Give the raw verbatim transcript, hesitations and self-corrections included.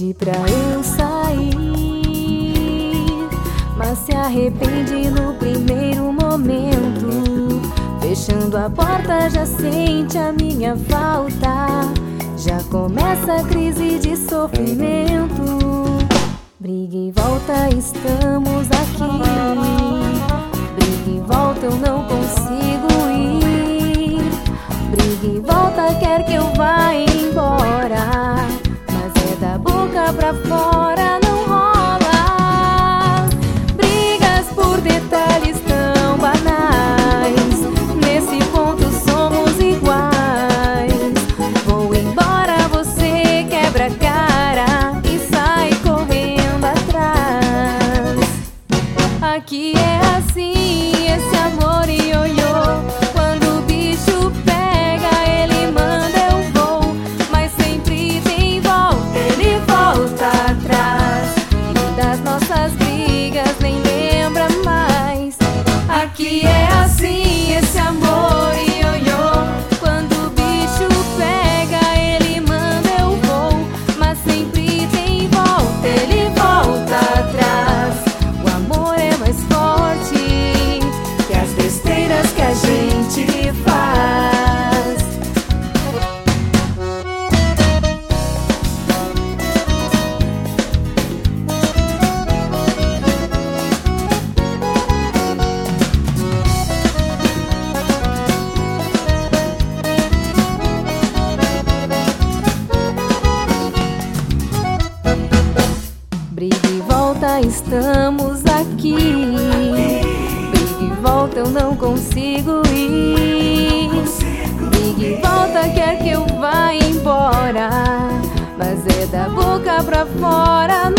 Pede pra eu sair, mas se arrepende no primeiro momento. Fechando a porta já sente a minha falta, já começa a crise de sofrimento. Briga e volta, estamos aqui. Briga e volta, eu não consigo ir. Briga e volta, quer que eu vá embora, mas é da boca pra fora, não rola. Brigas por detalhes tão banais, nesse ponto somos iguais. Vou embora, você quebra a cara e sai correndo atrás. Aqui é assim, esse amor ioiô. Quando o bicho pega, ele manda, eu vou, mas sempre tem volta, ele volta atrás. E das nossas brigas nem lembra mais. Aqui é assim, esse amor ioiô. Quando o bicho pega, ele manda, eu vou, mas sempre tem volta, ele volta atrás. O amor é mais forte que as besteiras que a gente faz. Briga e volta, estamos aqui. Briga e volta, eu não consigo ir. Briga e volta, quer que eu vá embora, mas é da boca pra fora,